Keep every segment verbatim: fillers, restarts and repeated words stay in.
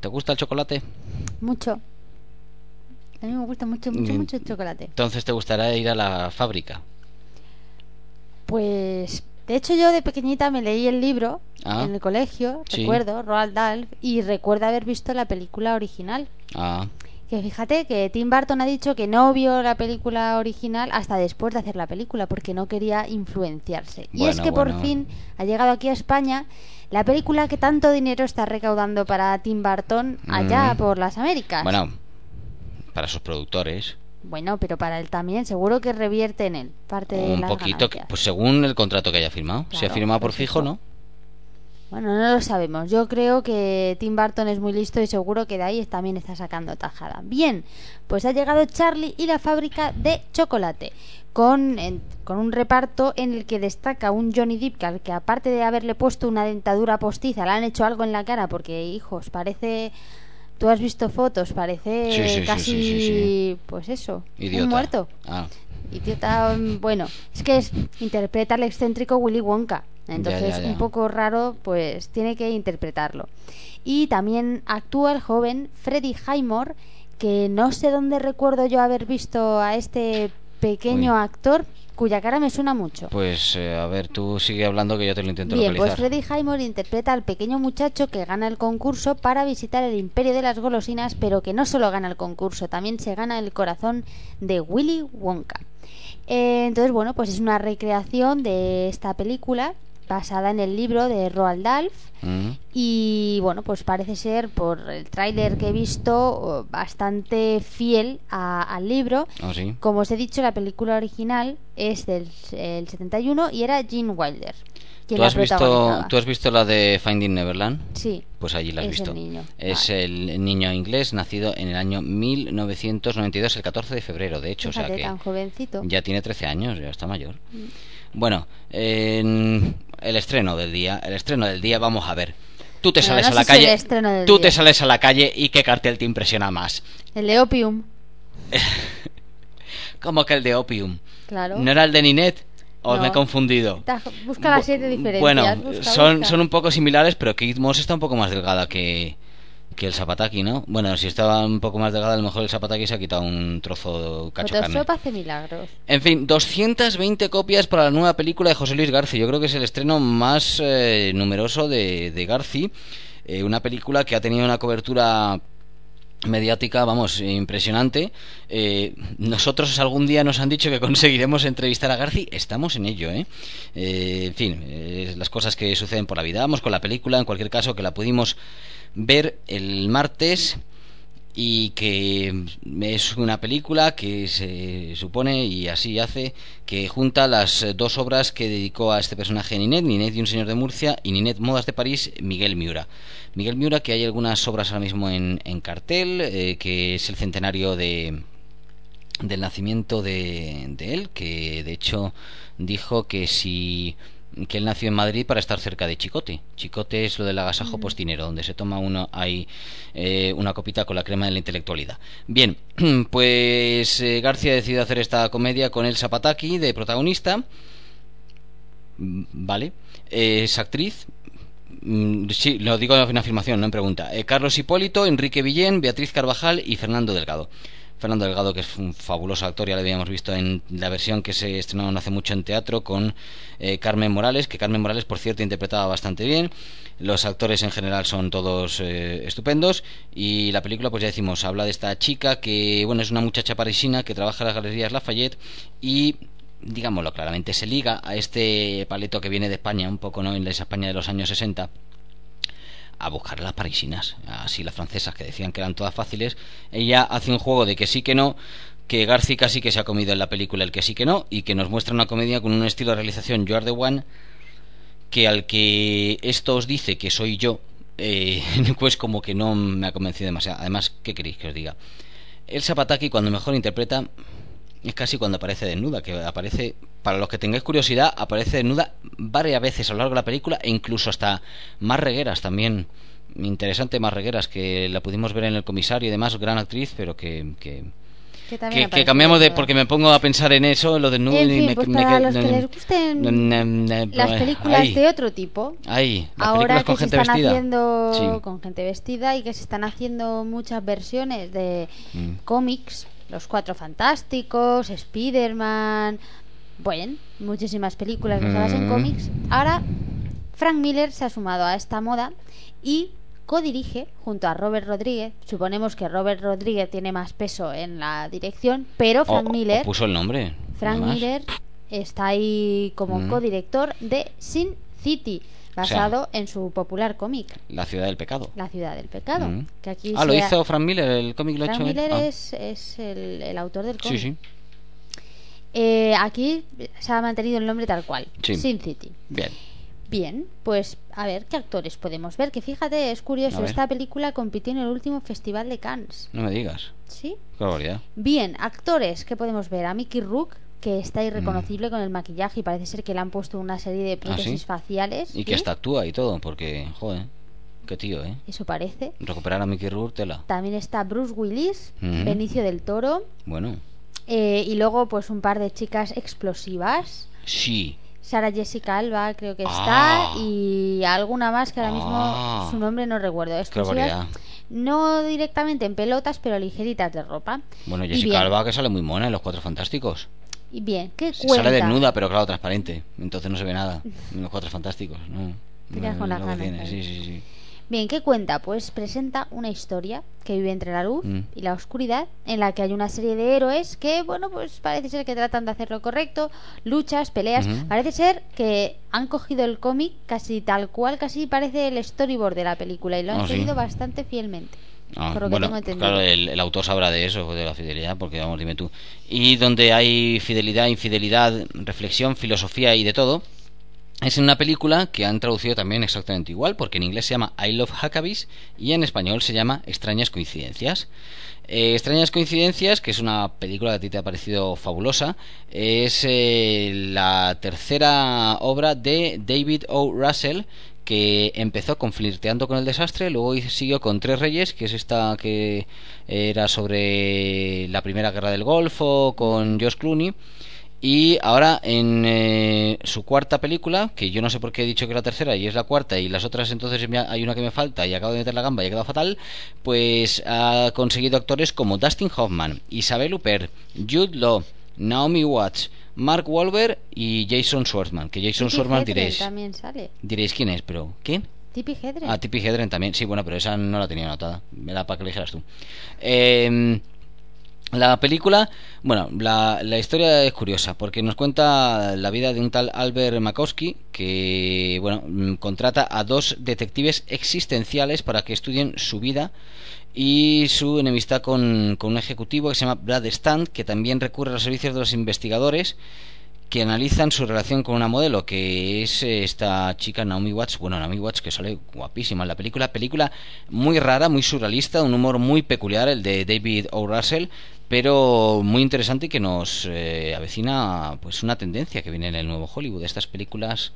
¿Te gusta el chocolate? Mucho. A mí me gusta mucho, mucho, Mm, mucho el chocolate. Entonces te gustaría ir a la fábrica. Pues, de hecho yo de pequeñita me leí el libro Ah, en el colegio, sí. recuerdo, Roald Dahl, y recuerdo haber visto la película original. Ah, Que fíjate que Tim Burton ha dicho que no vio la película original hasta después de hacer la película porque no quería influenciarse. Y es bueno, que por bueno. fin ha llegado aquí a España la película que tanto dinero está recaudando para Tim Burton allá Mm, por las Américas. bueno, para sus productores. Bueno, pero para él también seguro que revierte en él parte de Un las poquito, que- ganancias. pues según el contrato que haya firmado. Si ha Claro, firmado por pues fijo, eso. ¿no? Bueno, no lo sabemos. Yo creo que Tim Burton es muy listo y seguro que de ahí también está sacando tajada. Bien, pues ha llegado Charlie y la fábrica de chocolate. Con, en- con un reparto en el que destaca un Johnny Depp que, al que aparte de haberle puesto una dentadura postiza le han hecho algo en la cara porque, hijos, parece... Tú has visto fotos, parece Sí, sí, sí, casi... sí, sí, sí. Pues eso, Idiota. un muerto. Ah, Idiota, mm, bueno, es que es, interpreta al excéntrico Willy Wonka. Entonces, Ya, ya, ya. un poco raro, pues tiene que interpretarlo. Y también actúa el joven Freddie Highmore, que no sé dónde recuerdo yo haber visto a este pequeño Uy. actor, cuya cara me suena mucho. pues eh, a ver, tú sigue hablando que yo te lo intento Bien, pues localizar. Freddie Highmore interpreta al pequeño muchacho que gana el concurso para visitar el imperio de las golosinas, pero que no solo gana el concurso, también se gana el corazón de Willy Wonka. Eh, entonces, bueno, pues es una recreación de esta película basada en el libro de Roald Dahl. Mm. Y bueno, pues parece ser, por el tráiler que he visto, bastante fiel a- al libro. ¿Oh, sí? Como os he dicho, la película original es del el setenta y uno y era Gene Wilder quien ¿Tú la has, visto, protagonizaba. ¿Tú has visto la de Finding Neverland? Sí, Pues allí la has es visto. el niño. Es Vale. el niño inglés nacido en el año mil novecientos noventa y dos, el catorce de febrero, de hecho. Fíjate, o sea que tan jovencito. ya tiene trece años, ya está mayor. Bueno, en el estreno del día, el estreno del día, vamos a ver. Tú te Bueno, sales no a la sé si el calle, estreno del tú día. te sales a la calle y qué cartel te impresiona más. El de Opium, Como que el de Opium. claro. ¿No era el de Ninette? ¿O No. me he confundido? Ta- Busca las siete diferencias. Bueno, busca, son, busca. son un poco similares, pero Kate Moss está un poco más delgada que, que el Zapataki, ¿no? Bueno, si estaba un poco más delgada, a lo mejor el Zapataki se ha quitado un trozo cacho de carne. Photoshop hace milagros. En fin, doscientas veinte copias para la nueva película de José Luis García. Yo creo que es el estreno más eh, numeroso de, de García. Eh, una película que ha tenido una cobertura mediática, vamos, impresionante. Eh, nosotros algún día nos han dicho que conseguiremos entrevistar a Garci. Estamos en ello, ¿eh? Eh, en fin, eh, las cosas que suceden por la vida. Vamos con la película, en cualquier caso, que la pudimos ver el martes y que es una película que se supone, y así hace, que junta las dos obras que dedicó a este personaje Ninette, Ninette y un señor de Murcia, y Ninette Modas de París, Miguel Miura. Miguel Miura, que hay algunas obras ahora mismo en, en cartel, eh, que es el centenario de del nacimiento de, de él, que de hecho dijo que si que él nació en Madrid para estar cerca de Chicote. Chicote es lo del agasajo postinero, donde se toma uno ahí eh, una copita con la crema de la intelectualidad. Bien, pues eh, García decidió hacer esta comedia con el Zapataki de protagonista. Vale, eh, es actriz. Mm, sí, lo digo en afirmación, no en pregunta. Eh, Carlos Hipólito, Enrique Villén, Beatriz Carvajal y Fernando Delgado. Fernando Delgado, que es un fabuloso actor, ya lo habíamos visto en la versión que se estrenó no hace mucho en teatro con eh, Carmen Morales, que Carmen Morales, por cierto, interpretaba bastante bien. Los actores en general son todos eh, estupendos, y la película, pues ya decimos, habla de esta chica que, bueno, es una muchacha parisina que trabaja en las galerías Lafayette y, digámoslo claramente, se liga a este paleto que viene de España, un poco, ¿no?, en esa España de los años sesenta, a buscar a las parisinas, así las francesas que decían que eran todas fáciles. Ella hace un juego de que sí que no, que García casi que se ha comido en la película el que sí que no, y que nos muestra una comedia con un estilo de realización You Are the One, que al que esto os dice que soy yo, eh, pues como que no me ha convencido demasiado. Además, ¿qué queréis que os diga? El Zapataki, cuando mejor interpreta, es casi cuando aparece desnuda, que aparece, para los que tengáis curiosidad, aparece desnuda varias veces a lo largo de la película, e incluso hasta Mar Regueras también, interesante Mar Regueras, que la pudimos ver en El Comisario y demás, gran actriz, pero que, que, Que que también que, que cambiamos de... porque me pongo a pensar en eso, lo del nudo. En fin, y me, pues me, para me, los que me, les gusten me, me, las películas ay, de otro tipo, ay, las ahora que con se gente están vestida. haciendo Sí. con gente vestida y que se están haciendo muchas versiones de mm. cómics, Los Cuatro Fantásticos, Spider-Man, bueno, muchísimas películas basadas mm. en cómics. Ahora Frank Miller se ha sumado a esta moda y codirige junto a Robert Rodríguez. Suponemos que Robert Rodríguez tiene más peso en la dirección, pero Frank o, Miller o puso el nombre. Frank Miller está ahí como mm. codirector de Sin City, basado o sea, en su popular cómic La Ciudad del Pecado. La Ciudad del Pecado. Mm. Que aquí ah, lo hizo ha... Frank Miller, el cómic lo ha Frank hecho Miller él. es, ah. es el, el autor del cómic. Sí, sí. Eh, aquí se ha mantenido el nombre tal cual, sí. Sin City. Bien. Bien, pues a ver qué actores podemos ver. Que fíjate, es curioso, esta película compitió en el último Festival de Cannes. No me digas. Sí. Qué barbaridad. Bien, actores que podemos ver. A Mickey Rourke, que está irreconocible mm. con el maquillaje y parece ser que le han puesto una serie de prótesis ¿Ah, sí? faciales. Y ¿sí? que hasta actúa y todo, porque, joder, qué tío, ¿eh? Eso parece. Recuperar a Mickey Rourke, tela. También está Bruce Willis, mm. Benicio del Toro. Bueno. Eh, y luego, pues, un par de chicas explosivas. Sí. Sarah Jessica Alba, creo que ah. está. Y alguna más que ahora mismo ah. su nombre no recuerdo. Explosivas. No directamente en pelotas, pero ligeritas de ropa. Bueno, Jessica Alba, que sale muy mona en Los Cuatro Fantásticos. Y bien, ¿qué cuenta? Sale desnuda, pero claro, transparente. Entonces no se ve nada. En Los Cuatro Fantásticos, no. no, con las no ganas. Sí, sí, sí. Bien, ¿qué cuenta? Pues presenta una historia que vive entre la luz mm. y la oscuridad, en la que hay una serie de héroes que, bueno, pues parece ser que tratan de hacer lo correcto, luchas, peleas. Mm-hmm. Parece ser que han cogido el cómic casi tal cual, casi parece el storyboard de la película y lo han oh, seguido sí. bastante fielmente. Ah, por lo bueno, que tengo entendido. claro, el, el autor sabrá de eso, de la fidelidad, porque vamos, dime tú. Y donde hay fidelidad, infidelidad, reflexión, filosofía y de todo, es una película que han traducido también exactamente igual, porque en inglés se llama I Love Huckabees y en español se llama Extrañas Coincidencias. Eh, Extrañas Coincidencias, que es una película que a ti te ha parecido fabulosa, es eh, la tercera obra de David O. Russell, que empezó con Flirteando con el Desastre, luego siguió con Tres Reyes, que es esta que era sobre la Primera Guerra del Golfo, con George Clooney, y ahora en eh, su cuarta película, que yo no sé por qué he dicho que es la tercera y es la cuarta, y las otras entonces hay una que me falta y acabo de meter la gamba y ha quedado fatal, pues ha conseguido actores como Dustin Hoffman, Isabelle Huppert, Jude Law, Naomi Watts, Mark Wahlberg y Jason Schwartzman. Que Jason Tippi Schwartzman Hedren diréis también sale. Diréis quién es, pero ¿quién? Tippi Hedren. Ah, Tippi Hedren también. Sí, bueno, pero esa no la tenía anotada. Me da para que le dijeras tú. Eh, la película, bueno, la, la historia es curiosa porque nos cuenta la vida de un tal Albert Makowski que, bueno, contrata a dos detectives existenciales para que estudien su vida y su enemistad con, con un ejecutivo que se llama Brad Stand, que también recurre a los servicios de los investigadores que analizan su relación con una modelo, que es esta chica Naomi Watts. Bueno, Naomi Watts, que sale guapísima en la película. Película muy rara, muy surrealista, un humor muy peculiar, el de David O. Russell, pero muy interesante y que nos eh, avecina pues una tendencia que viene en el nuevo Hollywood, de estas películas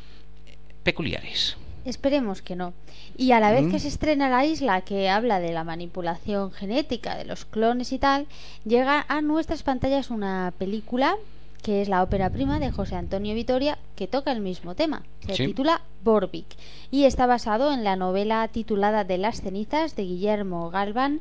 peculiares. Esperemos que no. Y a la vez mm. que se estrena La Isla, que habla de la manipulación genética, de los clones y tal, llega a nuestras pantallas una película que es la ópera prima de José Antonio Vitoria, que toca el mismo tema. Se ¿Sí? titula Borvik y está basado en la novela titulada De las cenizas de Guillermo Galván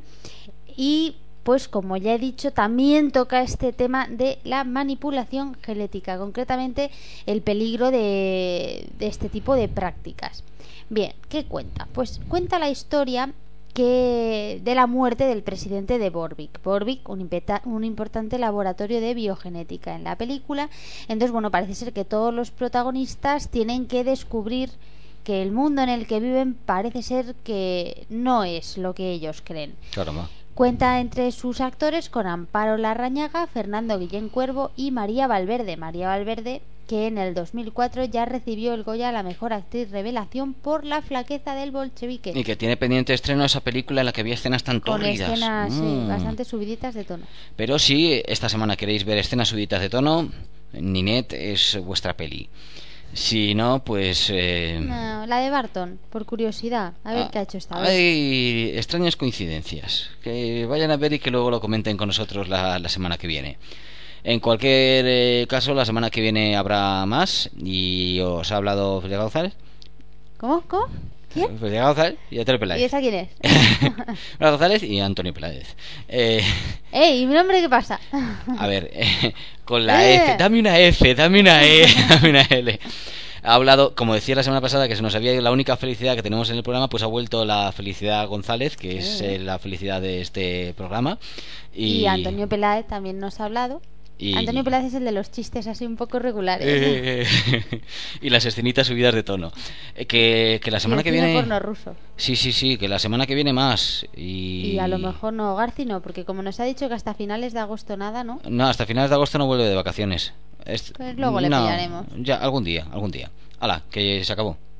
y, pues como ya he dicho, también toca este tema de la manipulación genética, concretamente el peligro de, de este tipo de prácticas. Bien, ¿qué cuenta? Pues cuenta la historia que de la muerte del presidente de Borvik. Borvik, un, impeta, un importante laboratorio de biogenética en la película. Entonces, bueno, parece ser que todos los protagonistas tienen que descubrir que el mundo en el que viven parece ser que no es lo que ellos creen. Caramba. Cuenta entre sus actores con Amparo Larrañaga, Fernando Guillén Cuervo y María Valverde. María Valverde, que en el dos mil cuatro ya recibió el Goya a la mejor actriz revelación por La flaqueza del bolchevique. Y que tiene pendiente estreno esa película en la que había escenas tan torridas. Con escenas mm. sí, bastante subiditas de tono. Pero si esta semana queréis ver escenas subiditas de tono, Ninette es vuestra peli. Si no, pues... Eh... No, la de Barton, por curiosidad. A ver ah, qué ha hecho esta vez. Hay extrañas coincidencias. Que vayan a ver y que luego lo comenten con nosotros la, la semana que viene. En cualquier eh, caso, la semana que viene habrá más. Y os ha hablado Felipe González. ¿Cómo? ¿Cómo? ¿Quién? Felipe González y Antonio Peláez. ¿Y esa quién es? Felipe González y Antonio Peláez. Eh... ¡Ey! ¿Y mi nombre qué pasa? A ver, eh, con la eh. F. Dame una F, dame una E, dame una L. Ha hablado, como decía la semana pasada, que se nos había ido la única felicidad que tenemos en el programa, pues ha vuelto la felicidad González, que es eh, la felicidad de este programa. Y, y Antonio Peláez también nos ha hablado. Y... Antonio Peláez es el de los chistes así un poco regulares. Eh, y las escenitas subidas de tono. Eh, que, que la semana y que viene... porno ruso. Sí, sí, sí, que la semana que viene más. Y... y a lo mejor no, Garci no, porque como nos ha dicho que hasta finales de agosto nada, ¿no? No, hasta finales de agosto no vuelve de vacaciones. Es... Pues luego le no, pillaremos. Ya, algún día, algún día. Hala, que se acabó.